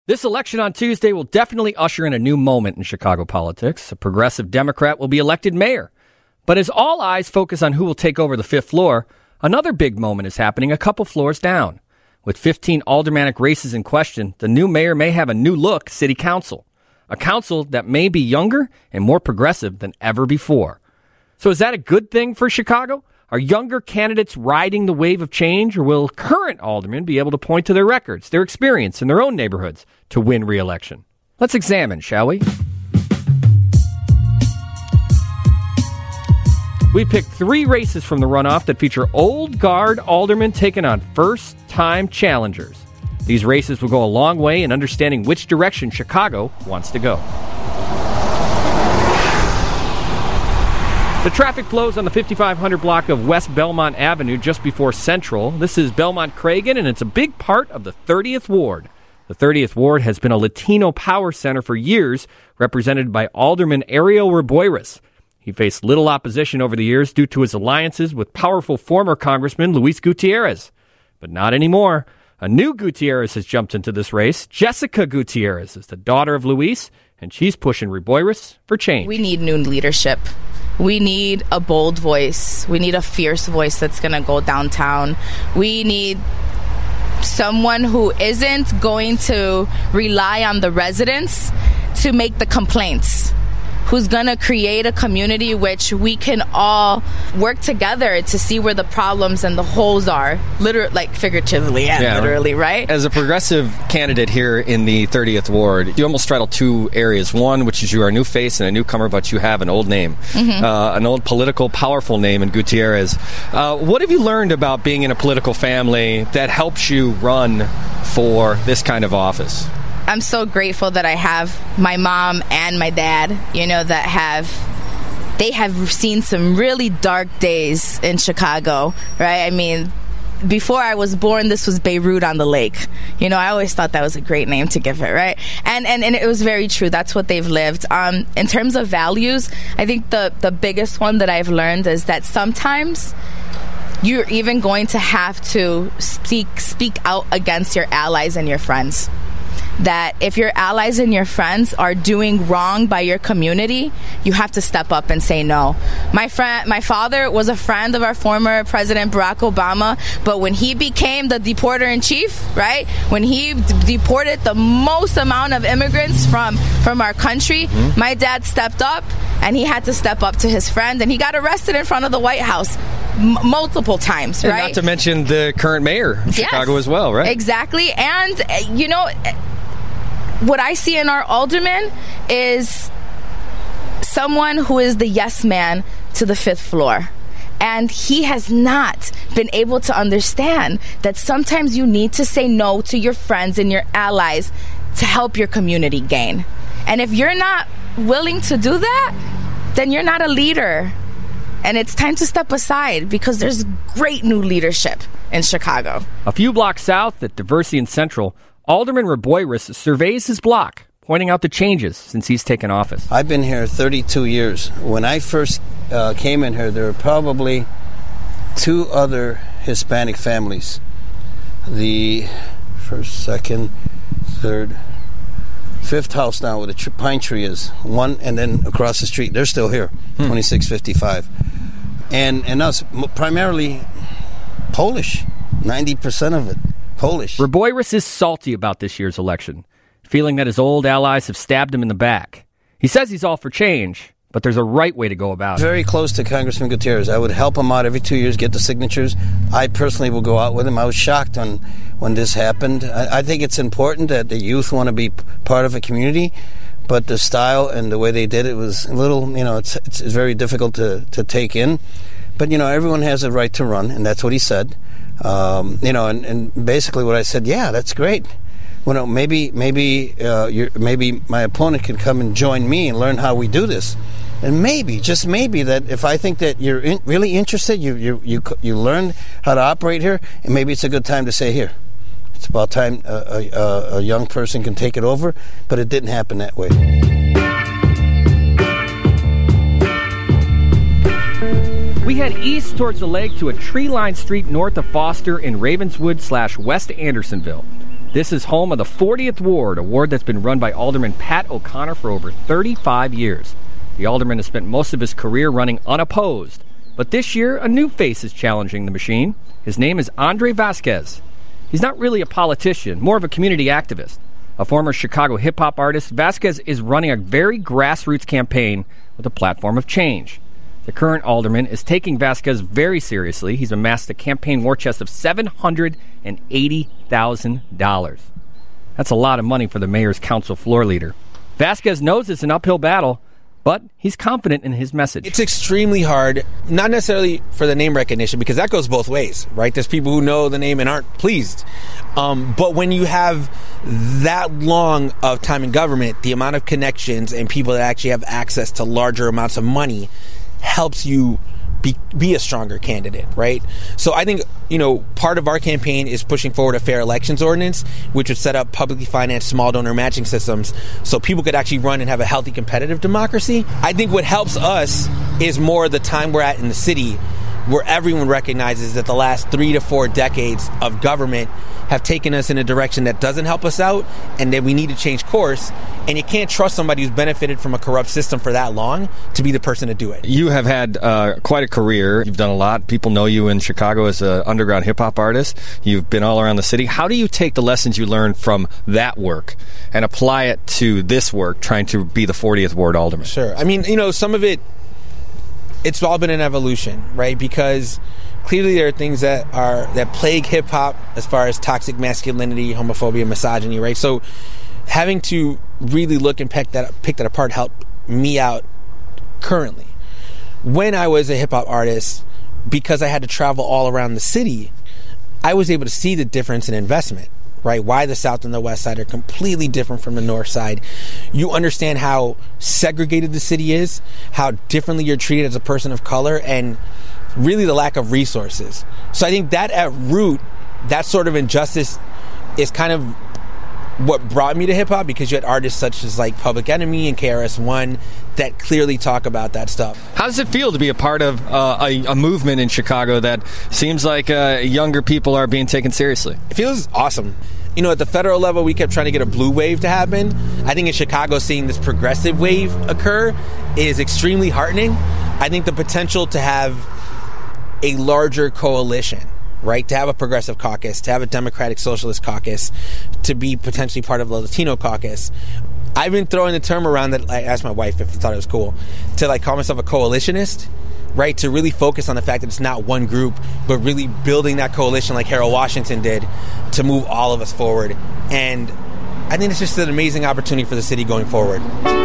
This election on Tuesday will definitely usher in a new moment in Chicago politics. A progressive Democrat will be elected mayor. But as all eyes focus on who will take over the fifth floor, another big moment is happening a couple floors down. With 15 aldermanic races in question, the new mayor may have a new look city council. A council that may be younger and more progressive than ever before. So is that a good thing for Chicago? Are younger candidates riding the wave of change, or will current aldermen be able to point to their records, their experience in their own neighborhoods to win re-election? Let's examine, shall we? We picked 3 races from the runoff that feature old guard aldermen taking on first-time challengers. These races will go a long way in understanding which direction Chicago wants to go. The traffic flows on the 5500 block of West Belmont Avenue just before Central. This is Belmont-Cragen, and it's a big part of the 30th Ward. The 30th Ward has been a Latino power center for years, represented by Alderman Ariel Reboyras. He faced little opposition over the years due to his alliances with powerful former Congressman Luis Gutierrez. But not anymore. A new Gutierrez has jumped into this race. Jessica Gutierrez is the daughter of Luis, and she's pushing Reboyras for change. We need new leadership. We need a bold voice. We need a fierce voice that's going to go downtown. We need someone who isn't going to rely on the residents to make the complaints, who's going to create a community which we can all work together to see where the problems and the holes are, literally, like figuratively and literally, right? As a progressive candidate here in the 30th Ward, you almost straddle 2 areas. One, which is you are a new face and a newcomer, but you have an old name, an old political, powerful name in Gutierrez. What have you learned about being in a political family that helps you run for this kind of office? I'm so grateful that I have my mom and my dad, that have seen some really dark days in Chicago, right? I mean, before I was born, this was Beirut on the Lake. I always thought that was a great name to give it, right? And it was very true. That's what they've lived. In terms of values, I think the biggest one that I've learned is that sometimes you're even going to have to speak out against your allies and your friends. That if your allies and your friends are doing wrong by your community, you have to step up and say no. My father was a friend of our former President Barack Obama, but when he became the deporter-in-chief, right, when he deported the most amount of immigrants from our country, my dad stepped up, and he had to step up to his friend, and he got arrested in front of the White House multiple times, right? And not to mention the current mayor of Chicago as well, right? Exactly. And, what I see in our alderman is someone who is the yes man to the fifth floor. And he has not been able to understand that sometimes you need to say no to your friends and your allies to help your community gain. And if you're not willing to do that, then you're not a leader. And it's time to step aside because there's great new leadership in Chicago. A few blocks south at Diversity and Central, Alderman Reboyras surveys his block, pointing out the changes since he's taken office. I've been here 32 years. When I first came in here, there were probably 2 other Hispanic families. The first, second, third, 5th house down where the pine tree is. One, and then across the street. They're still here, 2655. And us, primarily Polish, 90% of it. Polish. Reboyras is salty about this year's election, feeling that his old allies have stabbed him in the back. He says he's all for change, but there's a right way to go about it. Very close to Congressman Gutierrez. I would help him out every 2 years, get the signatures. I personally will go out with him. I was shocked when this happened. I think it's important that the youth want to be part of a community, but the style and the way they did it was a little, it's very difficult to take in. But, everyone has a right to run, and that's what he said. And basically what I said, yeah, that's great. Well, maybe my opponent can come and join me and learn how we do this. And maybe, just maybe, that if I think that you're really interested, you learn how to operate here, and maybe it's a good time to say, here, it's about time a young person can take it over. But it didn't happen that way. We head east towards the lake to a tree-lined street north of Foster in Ravenswood/West Andersonville. This is home of the 40th Ward, a ward that's been run by Alderman Pat O'Connor for over 35 years. The alderman has spent most of his career running unopposed. But this year, a new face is challenging the machine. His name is Andre Vasquez. He's not really a politician, more of a community activist. A former Chicago hip-hop artist, Vasquez is running a very grassroots campaign with a platform of change. The current alderman is taking Vasquez very seriously. He's amassed a campaign war chest of $780,000. That's a lot of money for the mayor's council floor leader. Vasquez knows it's an uphill battle, but he's confident in his message. It's extremely hard, not necessarily for the name recognition, because that goes both ways, right? There's people who know the name and aren't pleased. But when you have that long of time in government, the amount of connections and people that actually have access to larger amounts of money helps you be a stronger candidate, right? So I think, part of our campaign is pushing forward a fair elections ordinance, which would set up publicly financed small donor matching systems so people could actually run and have a healthy competitive democracy. I think what helps us is more the time we're at in the city, where everyone recognizes that the last 3 to 4 decades of government have taken us in a direction that doesn't help us out, and that we need to change course. And you can't trust somebody who's benefited from a corrupt system for that long to be the person to do it. You have had quite a career. You've done a lot. People know you in Chicago as an underground hip-hop artist. You've been all around the city. How do you take the lessons you learned from that work and apply it to this work, trying to be the 40th Ward alderman? Sure. I mean, some of it's all been an evolution, right? Because clearly there are things that plague hip-hop as far as toxic masculinity, homophobia, misogyny, right? So having to really look and pick that apart helped me out currently. When I was a hip-hop artist, because I had to travel all around the city, I was able to see the difference in investment, right? Why the South and the West Side are completely different from the North Side. You understand how segregated the city is, how differently you're treated as a person of color, and really the lack of resources. So I think that at root, that sort of injustice is kind of what brought me to hip-hop, because you had artists such as like Public Enemy and KRS-One that clearly talk about that stuff. How does it feel to be a part of a movement in Chicago that seems like younger people are being taken seriously? It feels awesome. At the federal level, we kept trying to get a blue wave to happen. I think in Chicago, seeing this progressive wave occur is extremely heartening. I think the potential to have a larger coalition, right? To have a progressive caucus, to have a Democratic Socialist caucus, to be potentially part of the Latino caucus. I've been throwing the term around that I asked my wife if she thought it was cool, to call myself a coalitionist, right? To really focus on the fact that it's not one group, but really building that coalition like Harold Washington did to move all of us forward. And I think it's just an amazing opportunity for the city going forward.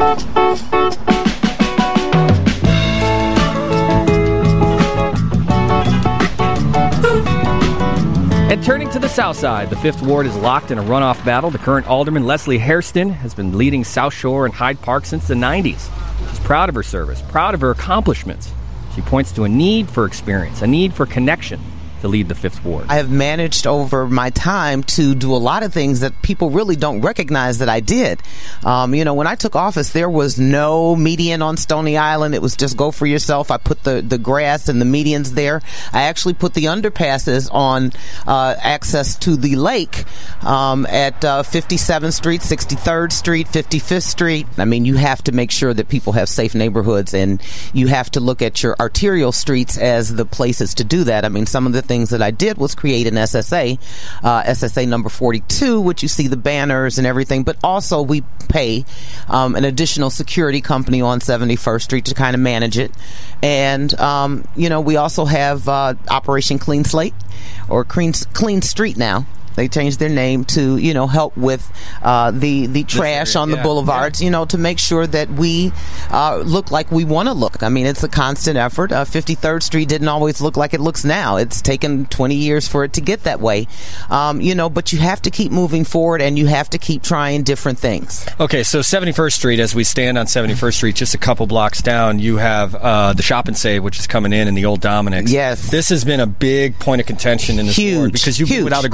And turning to the south side, the 5th Ward is locked in a runoff battle. The current alderman, Leslie Hairston, has been leading South Shore and Hyde Park since the 90s. She's proud of her service, proud of her accomplishments. She points to a need for experience, a need for connection to lead the 5th Ward. I have managed over my time to do a lot of things that people really don't recognize that I did. When I took office, there was no median on Stony Island. It was just go for yourself. I put the grass and the medians there. I actually put the underpasses on access to the lake at 57th Street, 63rd Street, 55th Street. I mean, you have to make sure that people have safe neighborhoods, and you have to look at your arterial streets as the places to do that. I mean, some of the things that I did was create an SSA number 42, which you see the banners and everything, but also we pay an additional security company on 71st Street to kind of manage it. And, we also have Operation Clean Slate, or Clean Street now. They changed their name to, help with the trash on the boulevards, to make sure that we look like we want to look. I mean, it's a constant effort. 53rd Street didn't always look like it looks now. It's taken 20 years for it to get that way. But you have to keep moving forward, and you have to keep trying different things. Okay, so 71st Street, as we stand on 71st Street, just a couple blocks down, you have the Shop and Save, which is coming in the old Dominic's. Yes. This has been a big point of contention in this ward, because you've been without a grocery store for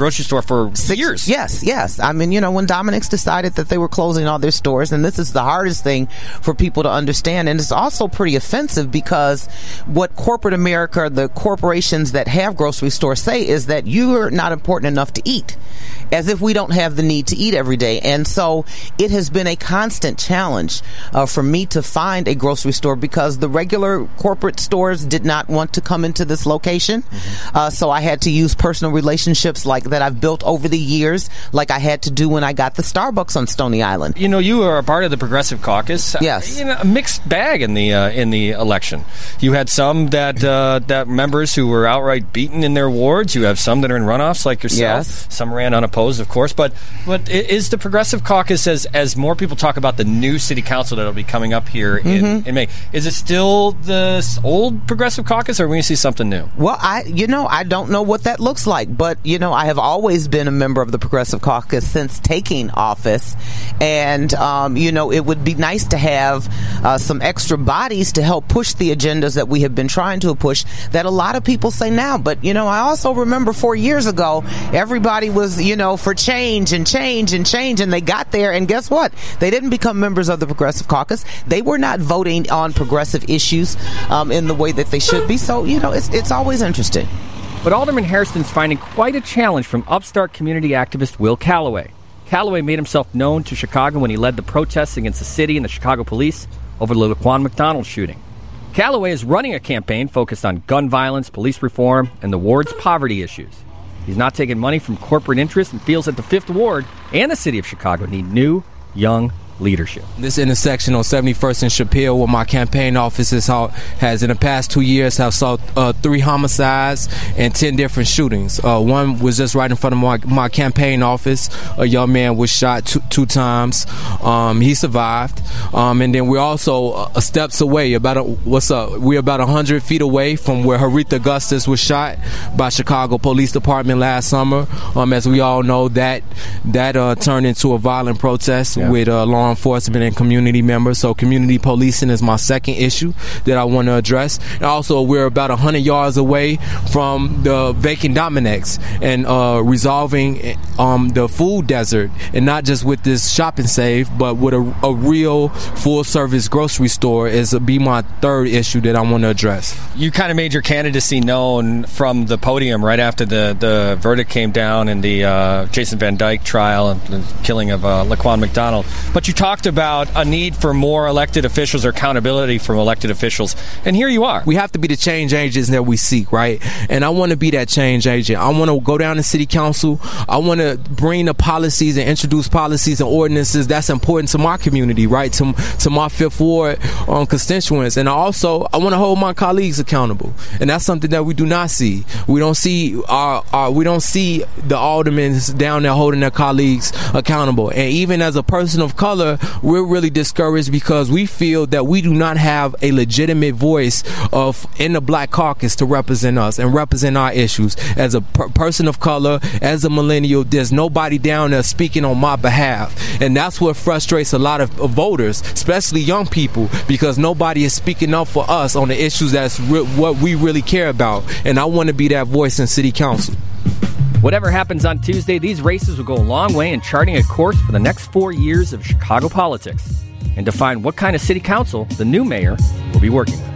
for years. Yes. I mean, when Dominick's decided that they were closing all their stores, and this is the hardest thing for people to understand, and it's also pretty offensive because what corporate America, the corporations that have grocery stores say is that you're not important enough to eat, as if we don't have the need to eat every day. And so it has been a constant challenge for me to find a grocery store because the regular corporate stores did not want to come into this location. So I had to use personal relationships like that I've built over the years, like I had to do when I got the Starbucks on Stony Island. You are a part of the Progressive Caucus. Yes. A mixed bag in the election. You had some that members who were outright beaten in their wards. You have some that are in runoffs like yourself. Yes. Some ran unopposed, of course. But is the Progressive Caucus, as more people talk about the new city council that will be coming up here in May, is it still the old Progressive Caucus, or are we going to see something new? Well, I don't know what that looks like, but I have always been a member of the Progressive Caucus since taking office, and it would be nice to have some extra bodies to help push the agendas that we have been trying to push that a lot of people say now. But I also remember 4 years ago, everybody was for change, and they got there, and guess what? They didn't become members of the Progressive Caucus. They were not voting on progressive issues in the way that they should be. So it's always interesting. But Alderman Hairston's finding quite a challenge from upstart community activist Will Calloway. Calloway made himself known to Chicago when he led the protests against the city and the Chicago police over the Laquan McDonald shooting. Calloway is running a campaign focused on gun violence, police reform, and the ward's poverty issues. He's not taking money from corporate interests and feels that the 5th Ward and the city of Chicago need new, young leadership. This intersection on 71st and Chappelle, where my campaign office has in the past 2 years have saw 3 homicides and 10 different shootings. One was just right in front of my campaign office. A young man was shot two times. He survived. And then we're also steps away. We're about 100 feet away from where Haritha Augustus was shot by Chicago Police Department last summer. As we all know, that turned into a violent protest with law enforcement and community members. So community policing is my second issue that I want to address. And also, we're about 100 yards away from the vacant Dominick's and resolving the food desert, and not just with this shop and save, but with a real full-service grocery store is be my third issue that I want to address. You kind of made your candidacy known from the podium right after the verdict came down in the Jason Van Dyke trial and the killing of Laquan McDonald. But you talked about a need for more elected officials or accountability from elected officials, and here you are. We have to be the change agents that we seek, right? And I want to be that change agent. I want to go down to city council. I want to bring the policies and introduce policies and ordinances that's important to my community, right? To my 5th Ward constituents. And I want to hold my colleagues accountable, and that's something that we do not see. We don't see the aldermen down there holding their colleagues accountable. And even as a person of color, we're really discouraged because we feel that we do not have a legitimate voice in the Black Caucus to represent us and represent our issues. As a person of color, as a millennial, there's nobody down there speaking on my behalf. And that's what frustrates a lot of voters, especially young people, because nobody is speaking up for us on the issues that's what we really care about. And I want to be that voice in city council. Whatever happens on Tuesday, these races will go a long way in charting a course for the next 4 years of Chicago politics and define what kind of city council the new mayor will be working with.